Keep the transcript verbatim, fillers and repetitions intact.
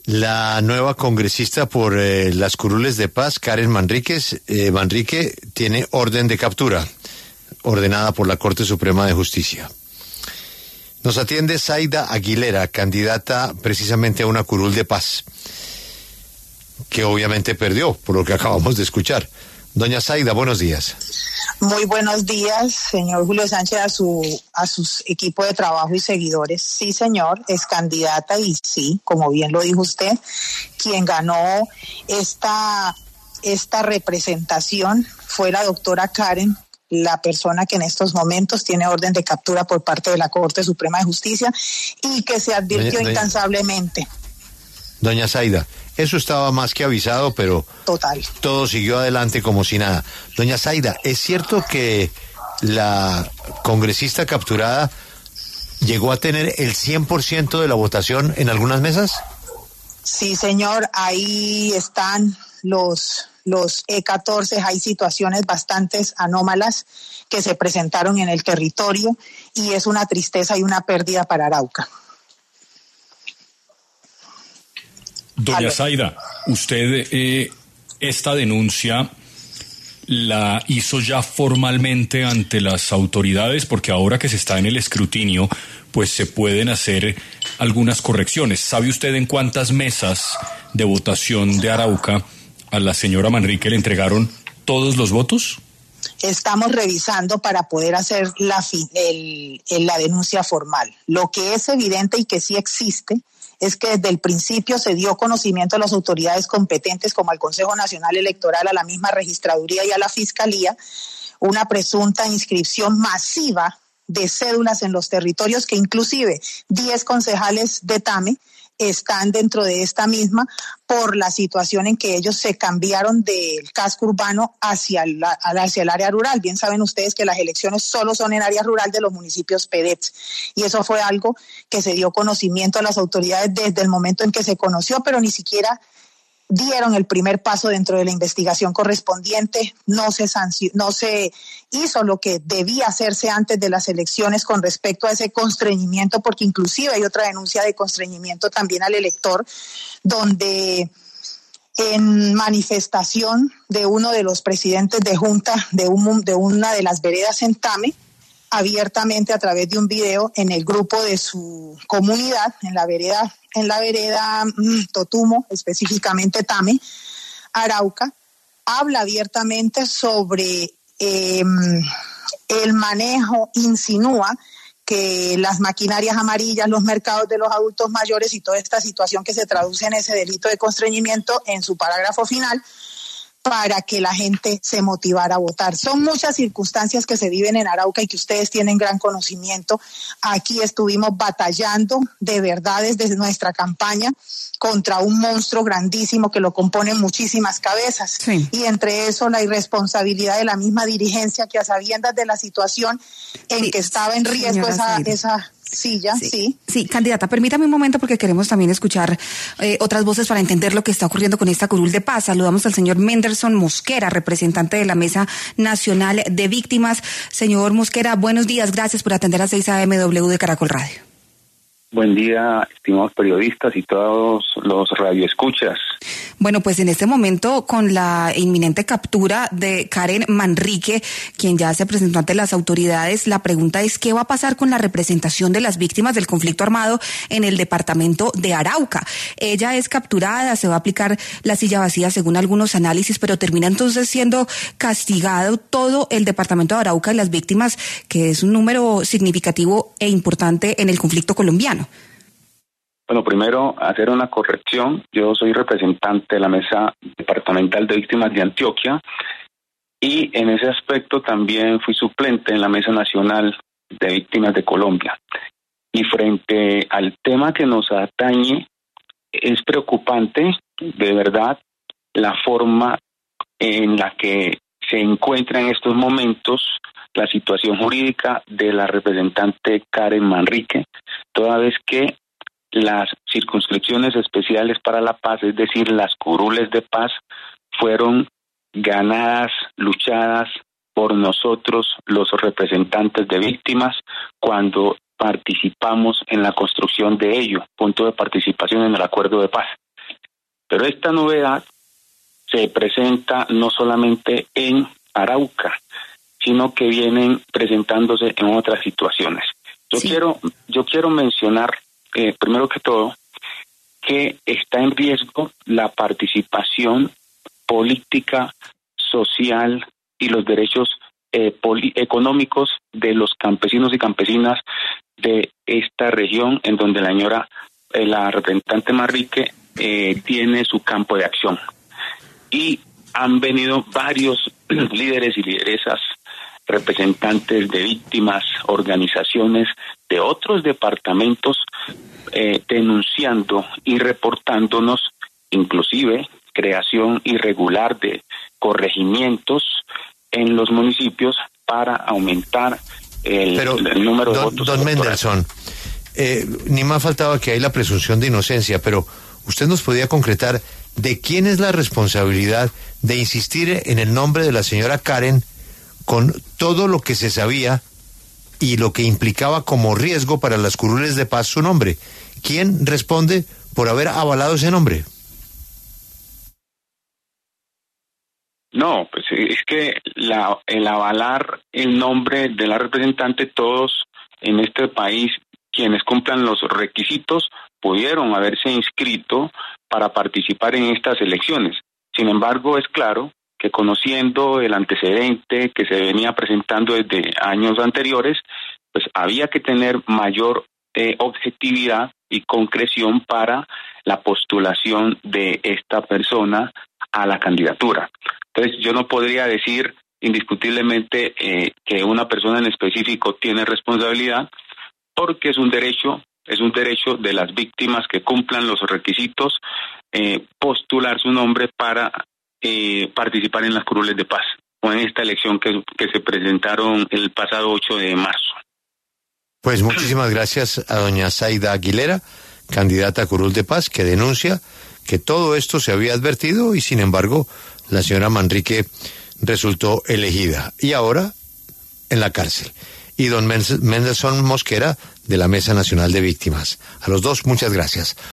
La nueva congresista por eh, las curules de paz, Karen Manríquez, eh, Manrique, tiene orden de captura, ordenada por la Corte Suprema de Justicia. Nos atiende Zaida Aguilera, candidata precisamente a una curul de paz, que obviamente perdió, por lo que acabamos de escuchar. Doña Zaida, buenos días. Muy buenos días, señor Julio Sánchez, a su a sus equipo de trabajo y seguidores. Sí, señor, es candidata y sí, como bien lo dijo usted, quien ganó esta, esta representación fue la doctora Karen, la persona que en estos momentos tiene orden de captura por parte de la Corte Suprema de Justicia y que se advirtió doña, incansablemente. Doña Zaida, eso estaba más que avisado, pero total, todo siguió adelante como si nada. Doña Zaida, ¿es cierto que la congresista capturada llegó a tener el cien por ciento de la votación en algunas mesas? Sí, señor, ahí están los, los E catorce, hay situaciones bastante anómalas que se presentaron en el territorio y es una tristeza y una pérdida para Arauca. Doña Zaida, usted eh, esta denuncia la hizo ya formalmente ante las autoridades, porque ahora que se está en el escrutinio, pues se pueden hacer algunas correcciones. ¿Sabe usted en cuántas mesas de votación de Arauca a la señora Manrique le entregaron todos los votos? Estamos revisando para poder hacer la, el, el, la denuncia formal. Lo que es evidente y que sí existe es que desde el principio se dio conocimiento a las autoridades competentes como al Consejo Nacional Electoral, a la misma Registraduría y a la Fiscalía, una presunta inscripción masiva de cédulas en los territorios que inclusive diez concejales de Tame están dentro de esta misma por la situación en que ellos se cambiaron del casco urbano hacia el, hacia el área rural. Bien saben ustedes que las elecciones solo son en área rural de los municipios P E D E Ts y eso fue algo que se dio conocimiento a las autoridades desde el momento en que se conoció, pero ni siquiera dieron el primer paso dentro de la investigación correspondiente, no se sancionó, no se hizo lo que debía hacerse antes de las elecciones con respecto a ese constreñimiento, porque inclusive hay otra denuncia de constreñimiento también al elector, donde en manifestación de uno de los presidentes de junta de, un, de una de las veredas en Tame, abiertamente a través de un video en el grupo de su comunidad, en la vereda, en la vereda mmm, Totumo, específicamente Tame, Arauca, habla abiertamente sobre eh, el manejo, insinúa que las maquinarias amarillas, los mercados de los adultos mayores y toda esta situación que se traduce en ese delito de constreñimiento en su parágrafo final, para que la gente se motivara a votar. Son muchas circunstancias que se viven en Arauca y que ustedes tienen gran conocimiento. Aquí estuvimos batallando de verdad desde nuestra campaña contra un monstruo grandísimo que lo componen muchísimas cabezas. Sí. Y entre eso la irresponsabilidad de la misma dirigencia que a sabiendas de la situación en sí, que estaba en riesgo esa, esa silla, sí, sí. Sí, candidata, permítame un momento porque queremos también escuchar eh, otras voces para entender lo que está ocurriendo con esta curul de paz. Saludamos al señor Menderson Mosquera, representante de la Mesa Nacional de Víctimas. Señor Mosquera, buenos días, gracias por atender a seis A M W de Caracol Radio. Buen día, estimados periodistas y todos los radioescuchas. Bueno, pues en este momento, con la inminente captura de Karen Manrique, quien ya se presentó ante las autoridades, la pregunta es ¿qué va a pasar con la representación de las víctimas del conflicto armado en el departamento de Arauca? Ella es capturada, se va a aplicar la silla vacía según algunos análisis, pero termina entonces siendo castigado todo el departamento de Arauca y las víctimas, que es un número significativo e importante en el conflicto colombiano. Bueno, primero, hacer una corrección. Yo soy representante de la Mesa Departamental de Víctimas de Antioquia y en ese aspecto también fui suplente en la Mesa Nacional de Víctimas de Colombia. Y frente al tema que nos atañe, es preocupante, de verdad, la forma en la que se encuentra en estos momentos la situación jurídica de la representante Karen Manrique, toda vez que las circunscripciones especiales para la paz, es decir, las curules de paz, fueron ganadas, luchadas por nosotros, los representantes de víctimas, cuando participamos en la construcción de ello, punto de participación en el acuerdo de paz. Pero esta novedad se presenta no solamente en Arauca, sino que vienen presentándose en otras situaciones. Yo sí. quiero, yo quiero mencionar, eh, primero que todo, que está en riesgo la participación política, social y los derechos eh, poli- económicos de los campesinos y campesinas de esta región, en donde la señora, eh, la representante Manrique, eh, tiene su campo de acción. Y han venido varios líderes y lideresas, representantes de víctimas, organizaciones de otros departamentos, eh, denunciando y reportándonos, inclusive, creación irregular de corregimientos en los municipios para aumentar el, Pero, el número don, de votos. Don Mendelsohn, eh, ni más faltaba que hay la presunción de inocencia, pero usted nos podía concretar de quién es la responsabilidad de insistir en el nombre de la señora Karen con todo lo que se sabía y lo que implicaba como riesgo para las curules de paz su nombre. ¿Quién responde por haber avalado ese nombre? No, pues es que la, el avalar el nombre de la representante, todos en este país, quienes cumplan los requisitos, pudieron haberse inscrito para participar en estas elecciones. Sin embargo, es claro que conociendo el antecedente que se venía presentando desde años anteriores, pues había que tener mayor eh, objetividad y concreción para la postulación de esta persona a la candidatura. Entonces, yo no podría decir indiscutiblemente eh, que una persona en específico tiene responsabilidad, porque es un derecho, es un derecho de las víctimas que cumplan los requisitos, eh, postular su nombre para eh, participar en las curules de paz, o en esta elección que, que se presentaron el pasado ocho de marzo. Pues muchísimas gracias a doña Zaida Aguilera, candidata a curul de paz, que denuncia que todo esto se había advertido y sin embargo la señora Manrique resultó elegida y ahora en la cárcel. Y don Mendelsohn Mosquera, de la Mesa Nacional de Víctimas. A los dos, muchas gracias.